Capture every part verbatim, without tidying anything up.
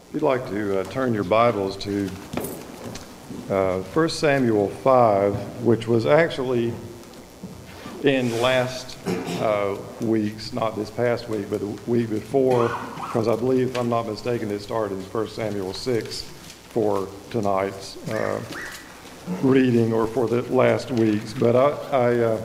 If you'd like to uh, turn your Bibles to uh, First Samuel five, which was actually in last uh, week's, not this past week, but the week before, because I believe, if I'm not mistaken, it started in First Samuel six for tonight's uh, reading, or for the last week's. But I, I uh,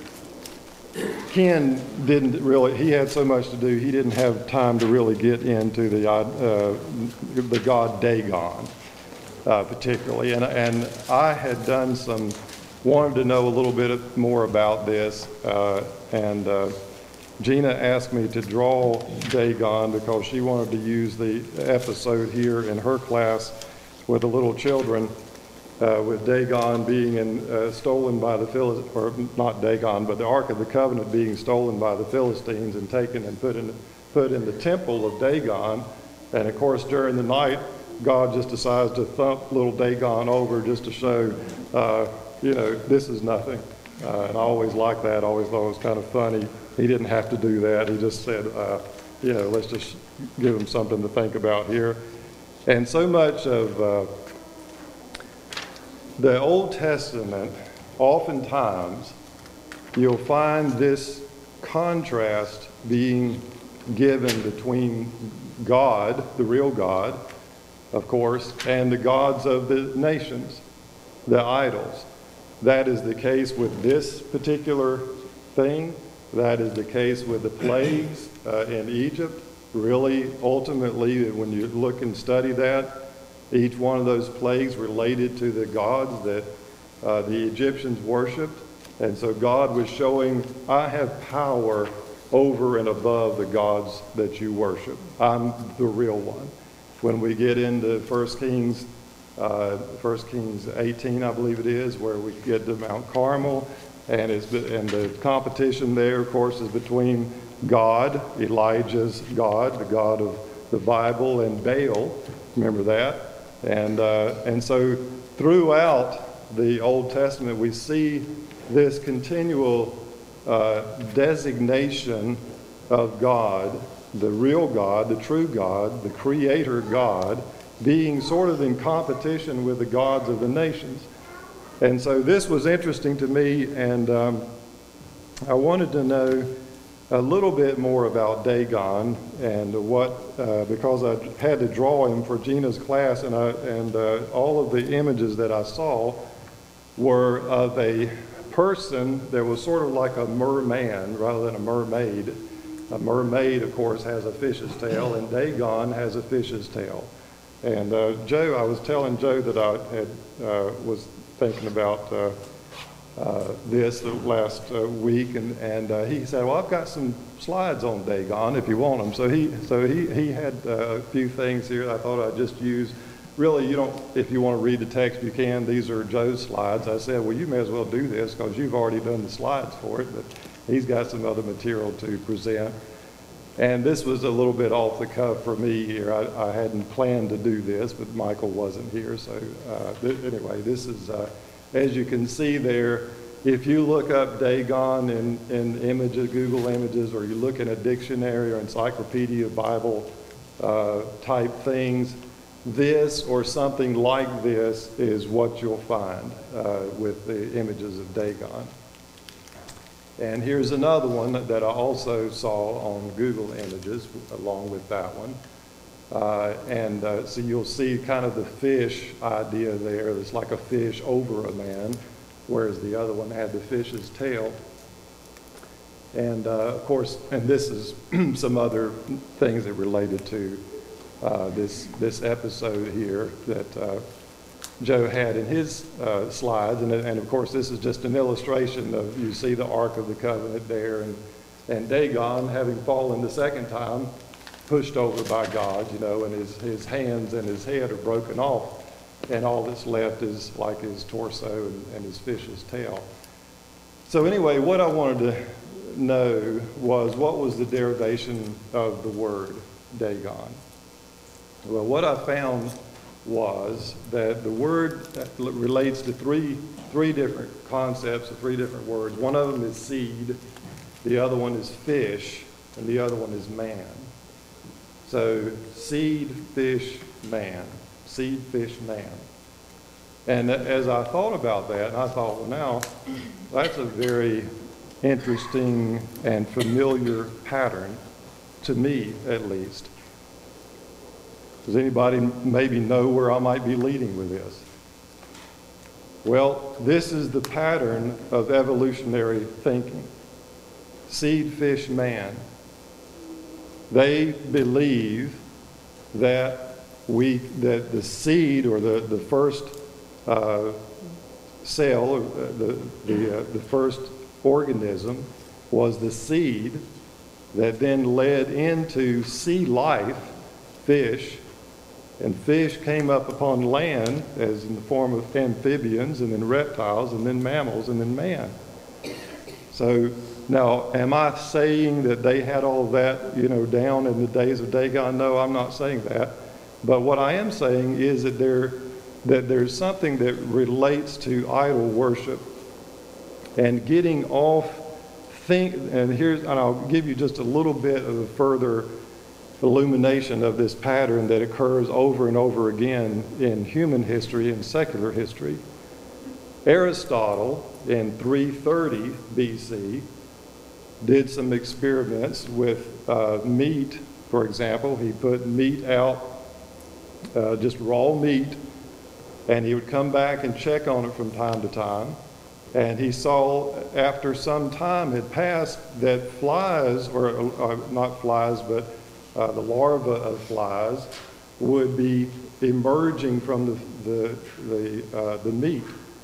Ken didn't really, he had so much to do, he didn't have time to really get into the uh, the god Dagon uh, particularly. And, and I had done some, wanted to know a little bit more about this, uh, and uh, Gina asked me to draw Dagon because she wanted to use the episode here in her class with the little children, Uh, with Dagon being in, uh, stolen by the Philistines, or not Dagon, but the Ark of the Covenant being stolen by the Philistines and taken and put in, put in the temple of Dagon. And of course, during the night, God just decides to thump little Dagon over just to show, uh, you know, this is nothing. Uh, and I always liked that. I always thought it was kind of funny. He didn't have to do that. He just said, uh, you know, let's just give him something to think about here. And so much of uh, the Old Testament, oftentimes, you'll find this contrast being given between God, the real God, of course, and the gods of the nations, the idols. That is the case with this particular thing. That is the case with the plagues uh, in Egypt. Really, ultimately, when you look and study that, each one of those plagues related to the gods that uh, the Egyptians worshipped. And so God was showing, I have power over and above the gods that you worship. I'm the real one. When we get into First Kings, uh, First Kings eighteen, I believe it is, where we get to Mount Carmel, and, it's, and the competition there, of course, is between God, Elijah's God, the God of the Bible, and Baal. Remember that? And uh, and so throughout the Old Testament, we see this continual uh, designation of God, the real God, the true God, the creator God, being sort of in competition with the gods of the nations. And so this was interesting to me, and um, I wanted to know a little bit more about Dagon, and what, uh, because I had to draw him for Gina's class, and, I, and uh, all of the images that I saw were of a person that was sort of like a merman rather than a mermaid. A mermaid, of course, has a fish's tail, and Dagon has a fish's tail. And uh, Joe, I was telling Joe that I had uh, was thinking about uh, Uh, this last uh, week, and, and uh, he said, well, I've got some slides on Dagon if you want them. So he so he, he had uh, a few things here I thought I'd just use. Really, you don't, if you want to read the text, you can. These are Joe's slides. I said, well, you may as well do this because you've already done the slides for it, but he's got some other material to present. And this was a little bit off the cuff for me here. I, I hadn't planned to do this, but Michael wasn't here. So uh, th- anyway, this is... Uh, As you can see there, if you look up Dagon in, in images, Google Images, or you look in a dictionary or encyclopedia Bible uh, type things, this or something like this is what you'll find uh, with the images of Dagon. And here's another one that I also saw on Google Images along with that one. Uh, and uh, so you'll see kind of the fish idea there. It's like a fish over a man, whereas the other one had the fish's tail. And uh, of course, and this is some other things that related to uh, this this episode here that uh, Joe had in his uh, slides. And, and of course, this is just an illustration of, you see the Ark of the Covenant there, and, and Dagon, having fallen the second time, pushed over by God, you know, and his, his hands and his head are broken off, and all that's left is like his torso and, and his fish's tail. So anyway, what I wanted to know was, what was the derivation of the word Dagon? Well, what I found was that the word relates to three, three different concepts, or three different words. One of them is seed, the other one is fish, and the other one is man. So seed, fish, man. Seed, fish, man. And as I thought about that, I thought, well, now, that's a very interesting and familiar pattern, to me at least. Does anybody maybe know where I might be leading with this? Well, this is the pattern of evolutionary thinking. Seed, fish, man. They believe that we that the seed, or the, the first uh, cell, or the, the, uh, the first organism, was the seed that then led into sea life, fish, and fish came up upon land as in the form of amphibians, and then reptiles, and then mammals, and then man. So now, am I saying that they had all that, you know, down in the days of Dagon? No, I'm not saying that. But what I am saying is that there, that there's something that relates to idol worship and getting off. Think, and here's, and I'll give you just a little bit of a further illumination of this pattern that occurs over and over again in human history and secular history. Aristotle in three thirty B C did some experiments with uh, meat, for example. He put meat out, uh, just raw meat, and he would come back and check on it from time to time. And he saw, after some time had passed, that flies, or uh, not flies, but uh, the larvae of flies would be emerging from the, the, the, uh, the meat.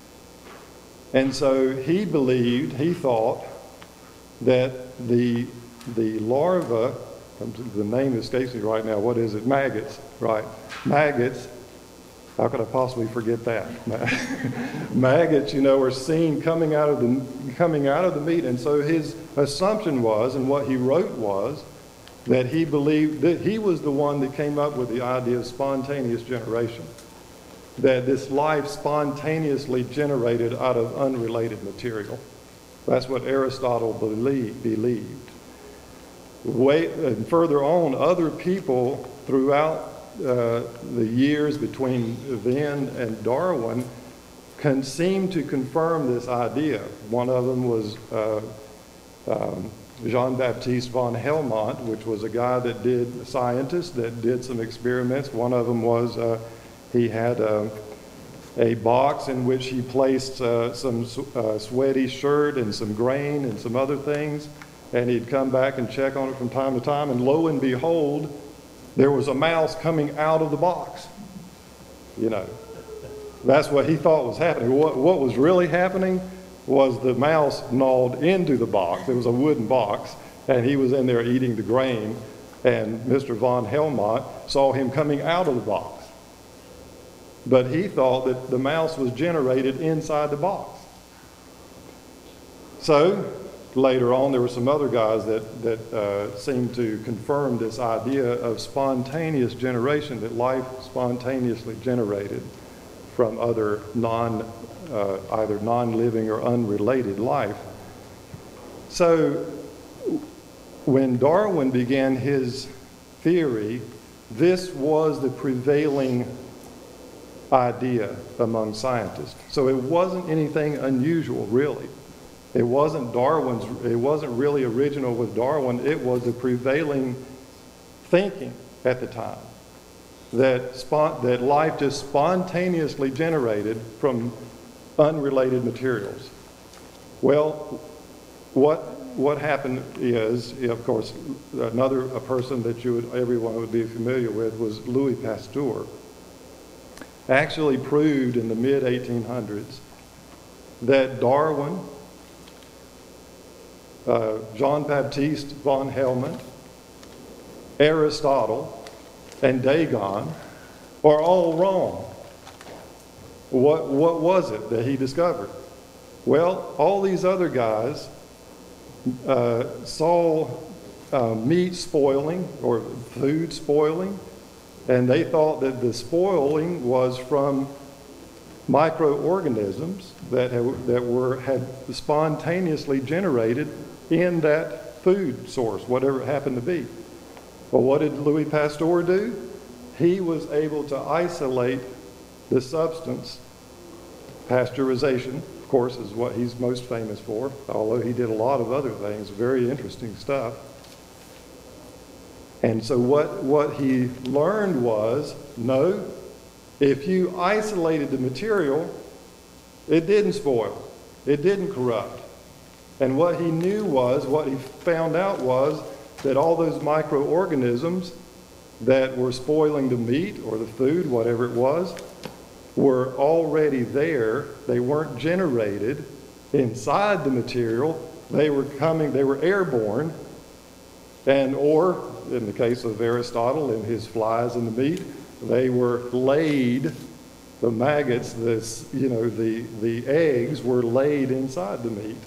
And so he believed, he thought, that the, the larva, the name escapes me right now, what is it? Maggots, right. Maggots, how could I possibly forget that? Maggots, you know, are seen coming out of the, coming out of the meat. And so his assumption was, and what he wrote was, that he believed that he was the one that came up with the idea of spontaneous generation. That this life spontaneously generated out of unrelated material. That's what Aristotle believed. believed. Way, and further on, other people throughout uh, the years between then and Darwin can seem to confirm this idea. One of them was uh, um, Jean-Baptiste von Helmont, which was a guy that did, a scientist that did some experiments. One of them was uh, he had a, a box in which he placed uh, some uh, sweaty shirt and some grain and some other things, and he'd come back and check on it from time to time, and lo and behold, there was a mouse coming out of the box. You know, that's what he thought was happening. What, what was really happening was the mouse gnawed into the box. It was a wooden box, and he was in there eating the grain, and Mister von Helmont saw him coming out of the box. But he thought that the mouse was generated inside the box. So later on, there were some other guys that, that uh, seemed to confirm this idea of spontaneous generation, that life spontaneously generated from other non, uh, either non-living or unrelated life. So when Darwin began his theory, this was the prevailing idea among scientists. So it wasn't anything unusual, really. It wasn't Darwin's, it wasn't really original with Darwin. It was the prevailing thinking at the time that, spont that life just spontaneously generated from unrelated materials. Well, what, what happened is, of course, another a person that you would, everyone would be familiar with was Louis Pasteur. Actually proved in the mid eighteen hundreds that Darwin, uh, Jean-Baptiste von Helmont, Aristotle, and Dagon are all wrong. What, what was it that he discovered? Well, all these other guys uh, saw uh, meat spoiling or food spoiling, and they thought that the spoiling was from microorganisms that, have, that were, had spontaneously generated in that food source, whatever it happened to be. Well, what did Louis Pasteur do? He was able to isolate the substance. Pasteurization, of course, is what he's most famous for, although he did a lot of other things, very interesting stuff. And so what, what he learned was, no, if you isolated the material, it didn't spoil. It didn't corrupt. And what he knew was, what he found out was, that all those microorganisms that were spoiling the meat or the food, whatever it was, were already there. They weren't generated inside the material. They were coming, they were airborne. And, or, in the case of Aristotle and his flies in the meat, they were laid, the maggots, this, you know, the, the eggs were laid inside the meat.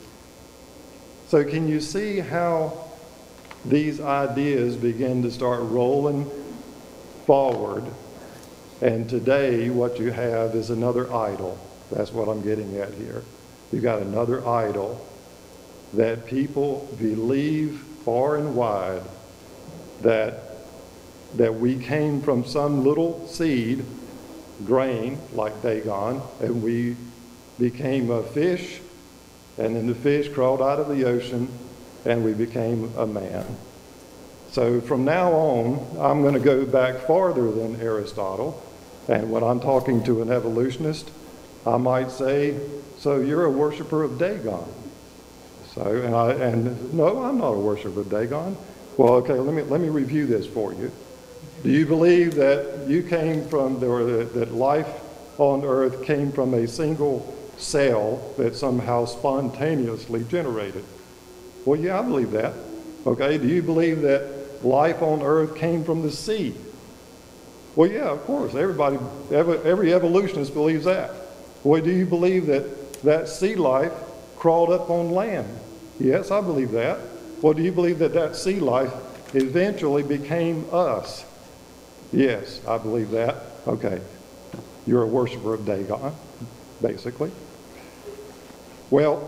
So can you see how these ideas begin to start rolling forward? And today what you have is another idol. That's what I'm getting at here. You've got another idol that people believe far and wide that, that we came from some little seed, grain like Dagon, and we became a fish, and then the fish crawled out of the ocean, and we became a man. So from now on, I'm going to go back farther than Aristotle, and when I'm talking to an evolutionist, I might say, so you're a worshiper of Dagon. So, and, I, and no, I'm not a worshiper of Dagon. Well, okay, let me, let me review this for you. Do you believe that you came from, or that, that life on earth came from a single cell that somehow spontaneously generated? Well, yeah, I believe that. Okay, do you believe that life on earth came from the sea? Well, yeah, of course. Everybody, every, every evolutionist believes that. Well, do you believe that that sea life crawled up on land? Yes, I believe that. Well, do you believe that that sea life eventually became us? Yes, I believe that. Okay, you're a worshiper of Dagon, basically. Well,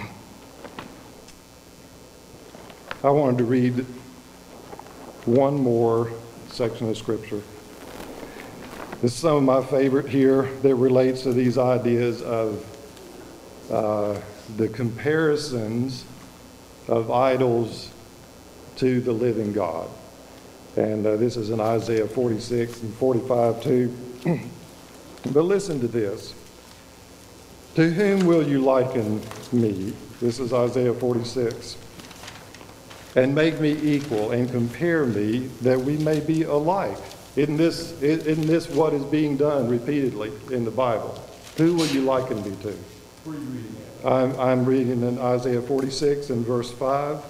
I wanted to read one more section of Scripture. This is some of my favorite here that relates to these ideas of uh, the comparisons of idols to the living God. And uh, this is in Isaiah forty-six and forty-five too. But listen to this. To whom will you liken me? This is Isaiah forty-six. And make me equal and compare me that we may be alike. Isn't this, isn't this what is being done repeatedly in the Bible? Who will you liken me to? Where are you reading at? I'm, I'm reading in Isaiah forty-six and verse five.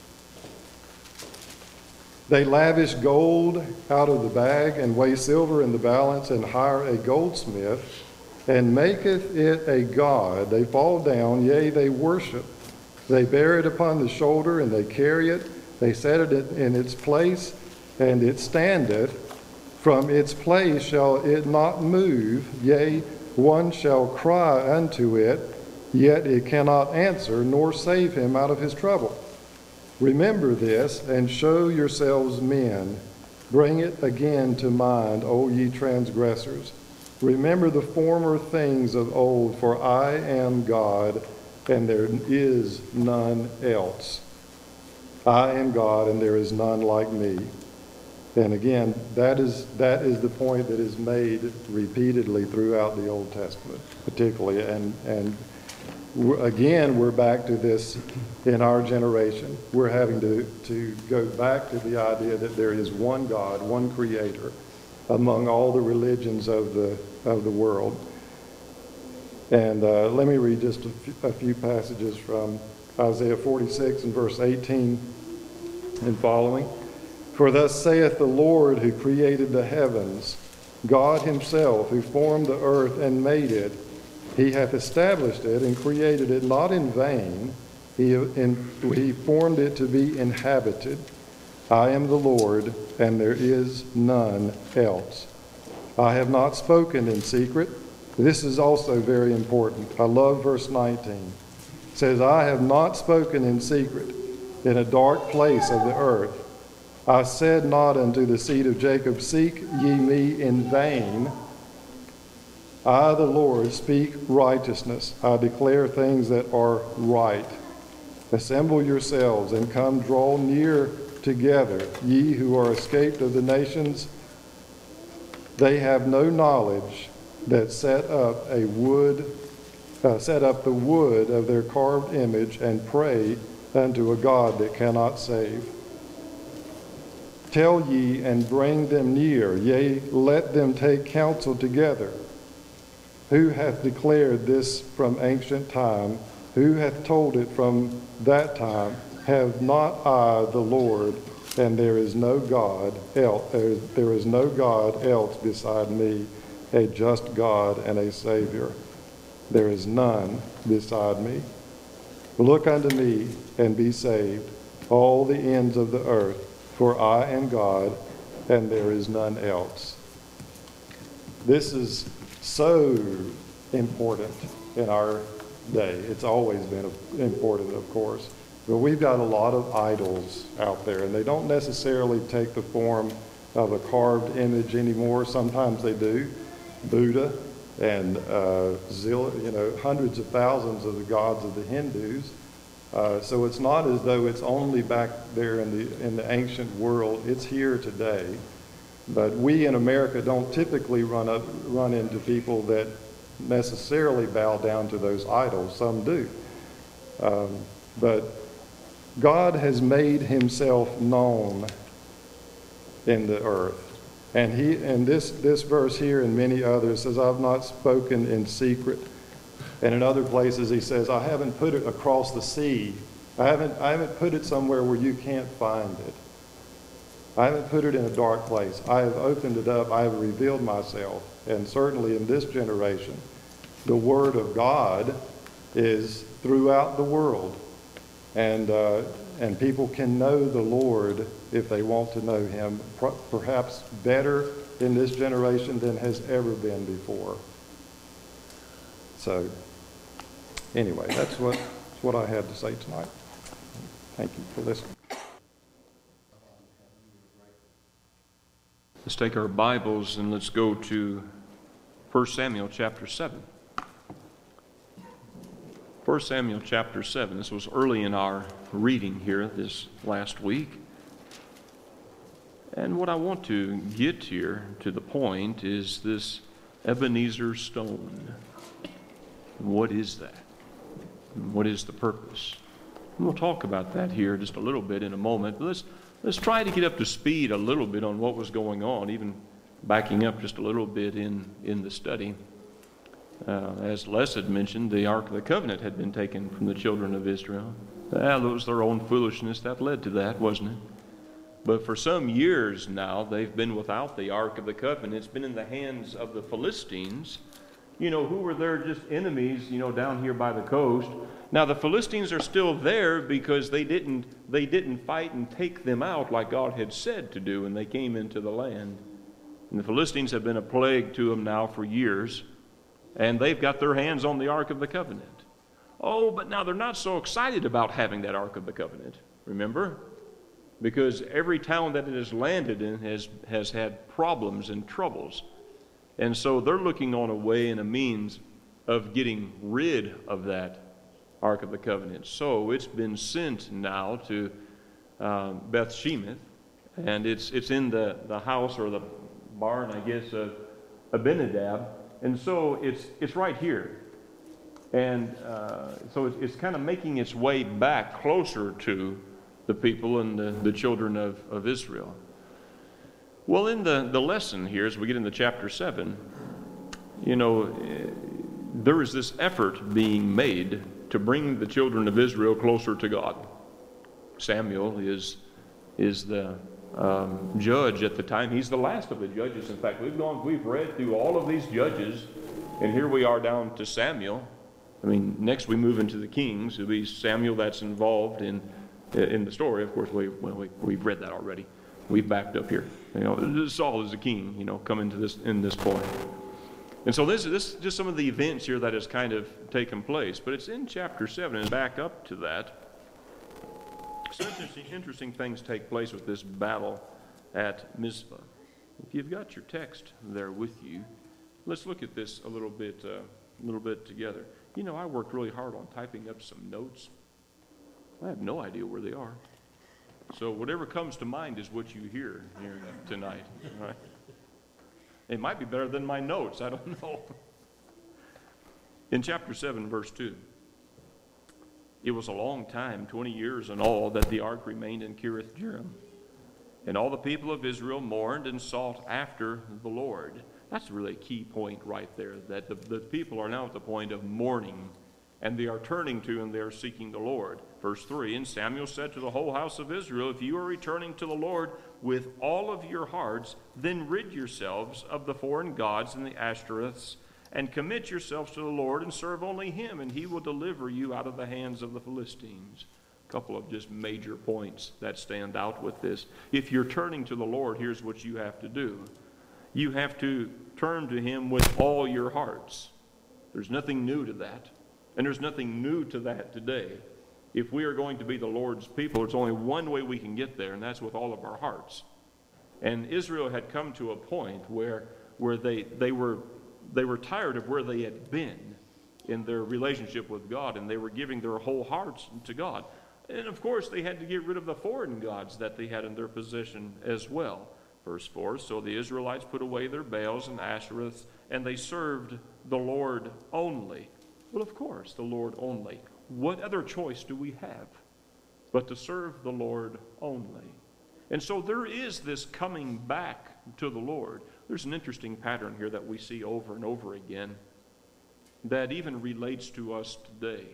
They lavish gold out of the bag and weigh silver in the balance and hire a goldsmith and maketh it a god. They fall down, yea, they worship. They bear it upon the shoulder and they carry it. They set it in its place and it standeth. From its place shall it not move, yea, one shall cry unto it, yet it cannot answer, nor save him out of his trouble. Remember this, and show yourselves men. Bring it again to mind, O ye transgressors. Remember the former things of old, for I am God, and there is none else. I am God, and there is none like me. And again, that is, that is the point that is made repeatedly throughout the Old Testament, particularly. And, and again, we're back to this in our generation. We're having to, to go back to the idea that there is one God, one creator, among all the religions of the, of the world. And uh, let me read just a few, a few passages from Isaiah forty-six and verse eighteen and following. For thus saith the Lord who created the heavens, God himself who formed the earth and made it. He hath established it and created it not in vain. He, in, he formed it to be inhabited. I am the Lord, and there is none else. I have not spoken in secret. This is also very important. I love verse nineteen. It says, I have not spoken in secret in a dark place of the earth. I said not unto the seed of Jacob, Seek ye me in vain. I, the Lord, speak righteousness. I declare things that are right. Assemble yourselves and come draw near together, ye who are escaped of the nations. They have no knowledge that set up a wood, uh, set up the wood of their carved image and pray unto a God that cannot save. Tell ye and bring them near, yea, let them take counsel together. Who hath declared this from ancient time? Who hath told it from that time? Have not I the Lord, and there is no God else, there, there is no God else beside me, a just God and a Savior. There is none beside me. Look unto me and be saved, all the ends of the earth, for I am God, and there is none else. This is so important in our day. It's always been important, of course. But we've got a lot of idols out there, and they don't necessarily take the form of a carved image anymore. Sometimes they do. Buddha and uh, zil- you know, hundreds of thousands of the gods of the Hindus. Uh, so it's not as though it's only back there in the in the ancient world. It's here today. But we in America don't typically run up run into people that necessarily bow down to those idols. Some do. Um, but God has made himself known in the earth. And he and this this verse here and many others says, I've not spoken in secret. And in other places he says, I haven't put it across the sea. I haven't I haven't put it somewhere where you can't find it. I haven't put it in a dark place. I have opened it up. I have revealed myself. And certainly in this generation, the Word of God is throughout the world. And uh, and people can know the Lord if they want to know him, perhaps better in this generation than has ever been before. So anyway, that's what, that's what I had to say tonight. Thank you for listening. Let's take our Bibles and let's go to First Samuel chapter seven. First Samuel chapter seven. This was early in our reading here this last week. And what I want to get here to the point is this Ebenezer stone. What is that? What is the purpose? And we'll talk about that here just a little bit in a moment. But let's let's try to get up to speed a little bit on what was going on, even backing up just a little bit in, in the study. Uh, as Les had mentioned, the Ark of the Covenant had been taken from the children of Israel. Ah, that was their own foolishness that led to that, wasn't it? But for some years now, they've been without the Ark of the Covenant. It's been in the hands of the Philistines, you know, who were their just enemies, you know, down here by the coast. Now, the Philistines are still there because they didn't, they didn't fight and take them out like God had said to do when they came into the land. And the Philistines have been a plague to them now for years. And they've got their hands on the Ark of the Covenant. Oh, but now they're not so excited about having that Ark of the Covenant, remember? Because every town that it has landed in has, has had problems and troubles. And so they're looking on a way and a means of getting rid of that Ark of the Covenant. So it's been sent now to uh, Beth Shemesh, and it's, it's in the, the house or the barn, I guess, of Abinadab. And so it's it's right here. And uh, so it's, it's kind of making its way back closer to the people and the, the children of, of Israel. Well, in the, the lesson here, as we get into chapter seven, you know, there is this effort being made to bring the children of Israel closer to God. Samuel is, is the Um, judge at the time. He's the last of the judges. In fact, we've gone, we've read through all of these judges, and here we are down to Samuel. I mean, next we move into the kings. It'll be Samuel that's involved in in the story. Of course, we, well, we we've read that already. We've backed up here. You know, Saul is the king. You know, coming to this in this point. And so this this is just some of the events here that has kind of taken place. But it's in chapter seven, and back up to that. Some interesting, interesting things take place with this battle at Mizpah. If you've got your text there with you, let's look at this a little bit, uh, a little bit together. You know, I worked really hard on typing up some notes. I have no idea where they are. So whatever comes to mind is what you hear here tonight. Right? It might be better than my notes. I don't know. In chapter seven, verse two, it was a long time, twenty years in all, that the ark remained in Kiriath Jearim. And all the people of Israel mourned and sought after the Lord. That's really a key point right there, that the, the people are now at the point of mourning, and they are turning to and they are seeking the Lord. Verse three, and Samuel said to the whole house of Israel, if you are returning to the Lord with all of your hearts, then rid yourselves of the foreign gods and the Ashtoreths, and commit yourselves to the Lord and serve only him, and he will deliver you out of the hands of the Philistines. A couple of just major points that stand out with this. If you're turning to the Lord, here's what you have to do. You have to turn to him with all your hearts. There's nothing new to that. And there's nothing new to that today. If we are going to be the Lord's people, there's only one way we can get there, and that's with all of our hearts. And Israel had come to a point where, where they, they, were, they were tired of where they had been in their relationship with God, and they were giving their whole hearts to God. And of course, they had to get rid of the foreign gods that they had in their possession as well. Verse four, so the Israelites put away their Baals and Ashereths, and they served the Lord only. Well, of course, the Lord only. What other choice do we have but to serve the Lord only? And so there is this coming back to the Lord. There's an interesting pattern here that we see over and over again that even relates to us today.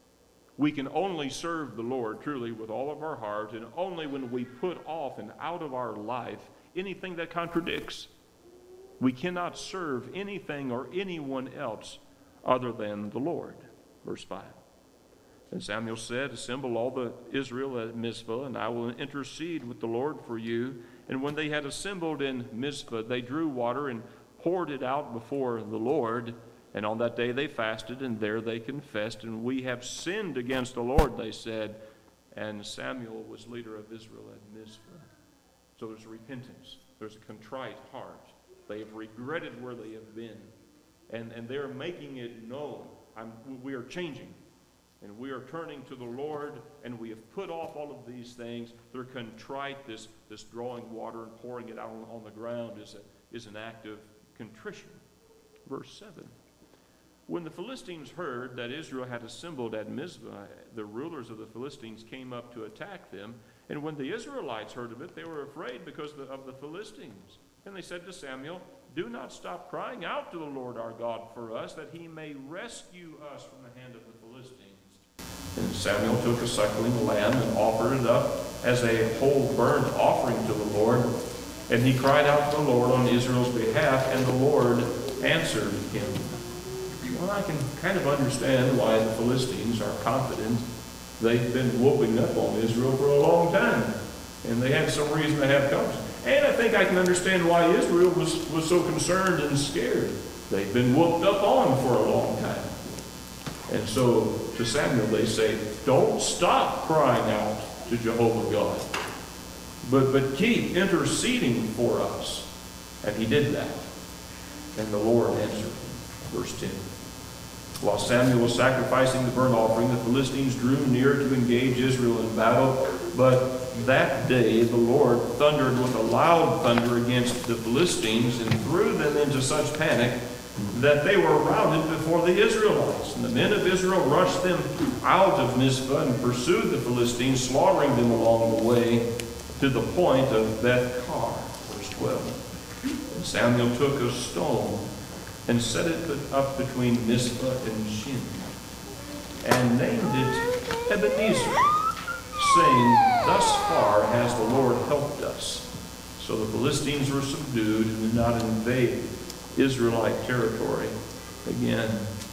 We can only serve the Lord truly with all of our heart, and only when we put off and out of our life anything that contradicts. We cannot serve anything or anyone else other than the Lord. Verse five. And Samuel said, assemble all the Israel at Mizpah, and I will intercede with the Lord for you. And when they had assembled in Mizpah, they drew water and poured it out before the Lord. And on that day they fasted, and there they confessed, and we have sinned against the Lord, they said. And Samuel was leader of Israel at Mizpah. So there's a repentance. There's a contrite heart. They have regretted where they have been. And, and they're making it known. I'm, we are changing. And we are turning to the Lord, and we have put off all of these things. They're contrite. This, this drawing water and pouring it out on, on the ground is, a, is an act of contrition. Verse seven. When the Philistines heard that Israel had assembled at Mizpah, the rulers of the Philistines came up to attack them. And when the Israelites heard of it, they were afraid because of the Philistines. And they said to Samuel, do not stop crying out to the Lord our God for us, that he may rescue us from the hand of the Philistines. And Samuel took a suckling lamb and offered it up as a whole burnt offering to the Lord. And he cried out to the Lord on Israel's behalf, and the Lord answered him. Well, I can kind of understand why the Philistines are confident. They've been whooping up on Israel for a long time, and they had some reason to have confidence. And I think I can understand why Israel was, was so concerned and scared. They've been whooped up on for a long time. And so to Samuel they say, don't stop crying out to Jehovah God, but, but keep interceding for us. And he did that. And the Lord answered him. Verse ten. While Samuel was sacrificing the burnt offering, the Philistines drew near to engage Israel in battle. But that day the Lord thundered with a loud thunder against the Philistines and threw them into such panic that they were routed before the Israelites. And the men of Israel rushed them out of Mizpah and pursued the Philistines, slaughtering them along the way to the point of Beth-kar. Verse twelve. And Samuel took a stone and set it up between Mizpah and Shin, and named it Ebenezer, saying, thus far has the Lord helped us. So the Philistines were subdued and did not invade Israelite territory again.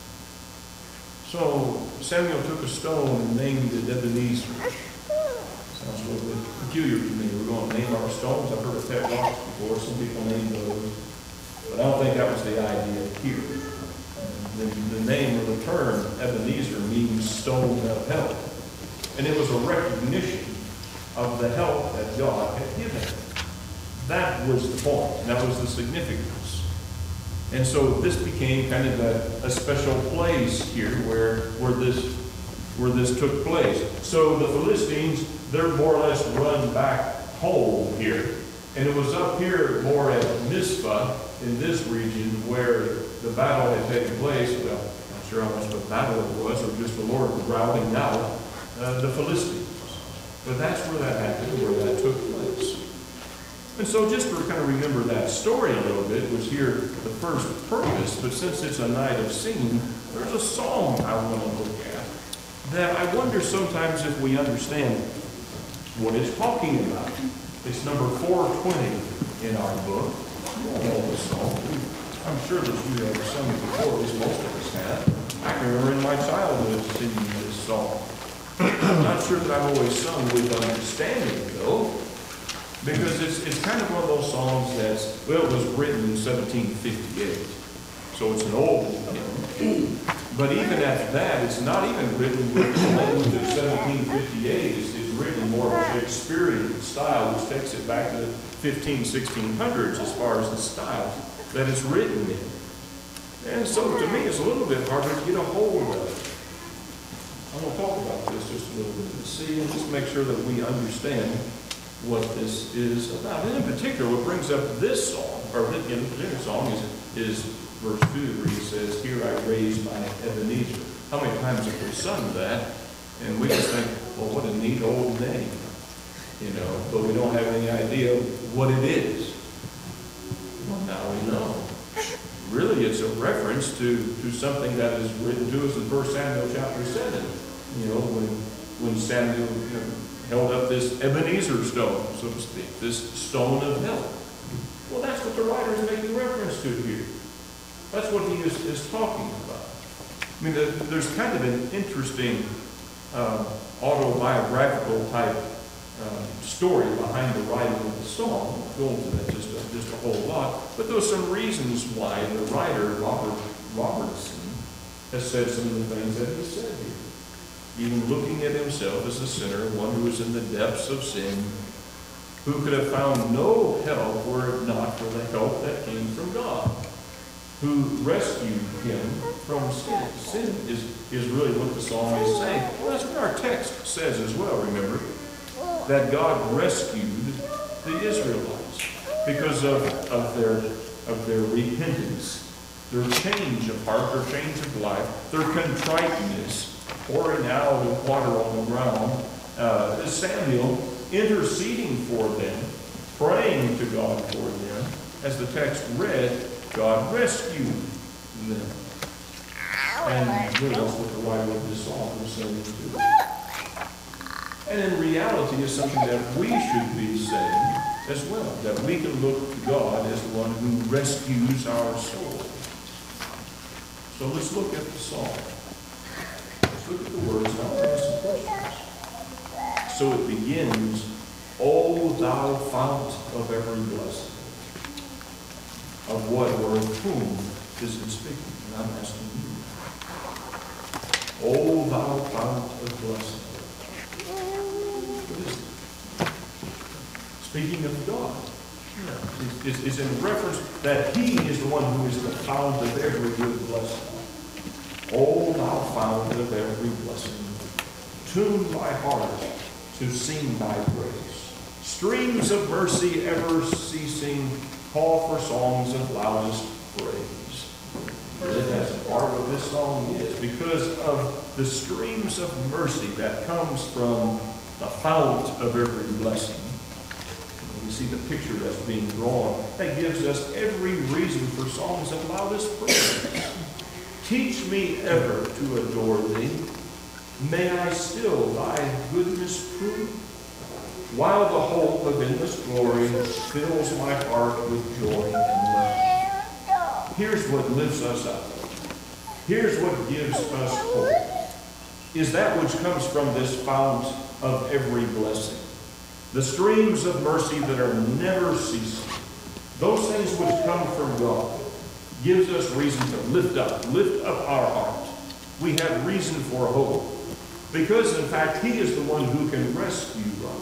So Samuel took a stone and named it Ebenezer. Sounds a little bit peculiar to me. We're going to name our stones. I've heard of pet rocks before. Some people name those. But I don't think that was the idea here. The, the name or the term Ebenezer means stone of help. And it was a recognition of the help that God had given him. That was the point. That was the significance. And so this became kind of a, a special place here where, where, this, where this took place. So the Philistines, they're more or less run back home here. And it was up here more at Mizpah in this region where the battle had taken place. Well, I'm not sure how much of a battle it was, or just the Lord routing out uh, the Philistines. But that's where that happened, where that took place. And so just to kind of remember that story a little bit was here the first purpose, but since it's a night of singing, there's a song I want to look at that I wonder sometimes if we understand what it's talking about. It's number four twenty in our book. You all know this song. I'm sure that you have sung it before, at least most of us have. I can remember in my childhood singing this song. I'm not sure that I've always sung with understanding, though, because it's, it's kind of one of those songs that's, well, it was written in seventeen fifty-eight, so it's an old hymn. But even after that, it's not even written with the language of seventeen fifty-eight. It's, it's written more of a Shakespearean style, which takes it back to the fifteen, sixteen hundreds as far as the style that it's written in. And so to me, it's a little bit harder to get a hold of. I'm going to talk about this just a little bit and see and just make sure that we understand what this is about. And in particular, what brings up this song, or in the particular song, is, is verse two, where he says, "Here I raise my Ebenezer." How many times have we sung that? And we just think, well, what a neat old name, you know, but we don't have any idea what it is. Well, now we know. Really, it's a reference to, to something that is written to us in First Samuel chapter seven. You know, when, when Samuel you know, held up this Ebenezer stone, so to speak, this stone of help. Well, that's what the writer is making reference to here. That's what he is, is talking about. I mean, the, there's kind of an interesting uh, autobiographical type uh, story behind the writing of the song. I'll go into that just a, just a whole lot. But there are some reasons why the writer, Robert Robertson, has said some of the things that he said here. Even looking at himself as a sinner, one who is in the depths of sin, who could have found no help were it not for the help that came from God, who rescued him from sin. Sin is, is really what the song is saying. Well, that's what our text says as well, remember, that God rescued the Israelites because of, of, their, of their repentance, their change of heart, their change of life, their contriteness, pouring out of water on the ground, uh, Samuel interceding for them, praying to God for them. As the text read, God rescued them. And really that's what the writer of this song was saying too. And in reality, it's something that we should be saying as well, that we can look to God as the one who rescues our soul. So let's look at the song. Look at the words and I'll ask some questions. So it begins, "O thou fount of every blessing." Of what or of whom is it speaking? And I'm asking you. "O thou fount of blessing." What is it? Speaking of God. Yeah. It's, it's in reference that He is the one who is the fount of every good blessing. "O thou fount of every blessing, tune my heart to sing thy praise. Streams of mercy ever ceasing, call for songs of loudest praise." Really, that's part of what this song is, because of the streams of mercy that comes from the fount of every blessing. You see the picture that's being drawn. That gives us every reason for songs of loudest praise. "Teach me ever to adore thee. May I still thy goodness prove, while the hope of endless glory fills my heart with joy and love." Here's what lifts us up. Here's what gives us hope. Is that which comes from this fount of every blessing. The streams of mercy that are never ceasing. Those things which come from God gives us reason to lift up, lift up our heart. We have reason for hope. Because, in fact, He is the one who can rescue us.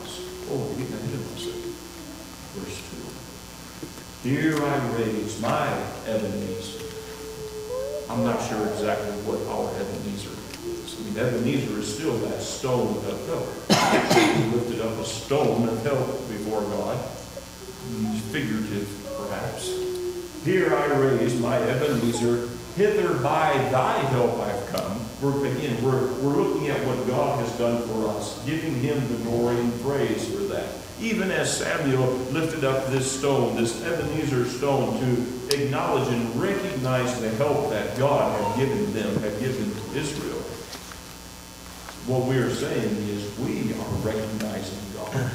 Oh, I'm getting ahead of myself. Verse two. Here I raise my Ebenezer. I'm not sure exactly what our Ebenezer is. I mean, Ebenezer is still that stone of help. He lifted up a stone of help before God. Figurative, perhaps. Here I raise my Ebenezer, hither by thy help I've come. We're, again, we're, we're looking at what God has done for us, giving him the glory and praise for that. Even as Samuel lifted up this stone, this Ebenezer stone, to acknowledge and recognize the help that God had given them, had given Israel. What we are saying is we are recognizing God.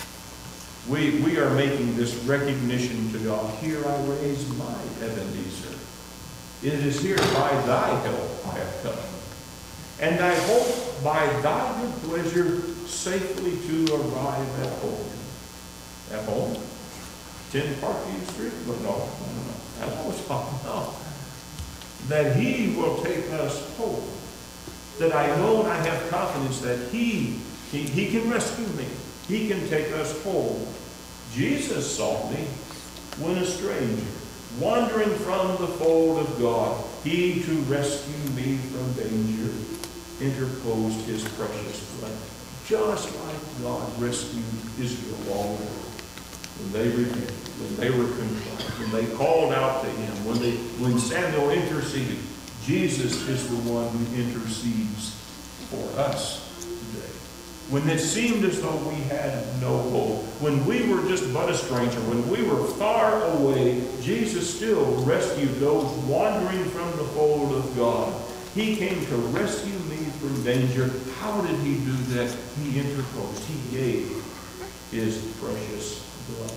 We, we are making this recognition to God. Here I raise my Ebenezer. It is here by thy help I have come. And I hope by thy good pleasure safely to arrive at home. At home? ten Parkview Street? But no, no, no. That's what we're talking about. That he will take us home. That I know and I have confidence that he, he, he can rescue me. He can take us home. Jesus sought me when a stranger, wandering from the fold of God, he to rescue me from danger, interposed his precious blood. Just like God rescued Israel long ago. When they repented, when they were contrite, when they called out to him, when they when Samuel interceded, Jesus is the one who intercedes for us today. When it seemed as though we had no hope, when we were just but a stranger, when we were far away, Jesus still rescued those wandering from the fold of God. He came to rescue me from danger. How did he do that? He interposed. He gave his precious blood.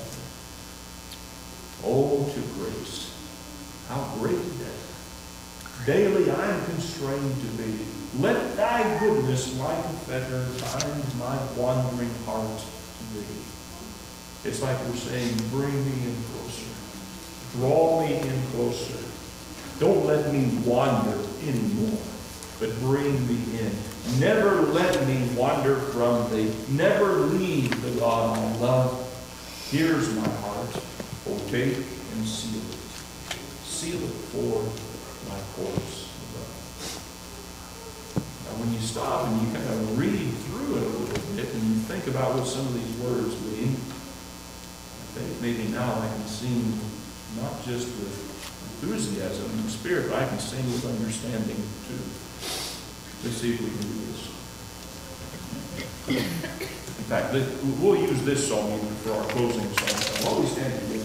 Oh, to grace. How great that is. Daily I am constrained to thee. Let thy goodness like a fetter bind my wandering heart to thee. It's like we're saying, bring me in closer. Draw me in closer. Don't let me wander anymore, but bring me in. Never let me wander from thee. Never leave the God I love. Here's my heart. Oh, take and seal it. Seal it for my course. Now, when you stop and you kind of read through it a little bit and you think about what some of these words mean, I think maybe now I can sing not just with enthusiasm and spirit, but I can sing with understanding too. Let's see if we can do this. In fact, we'll use this song even for our closing song. While we stand together.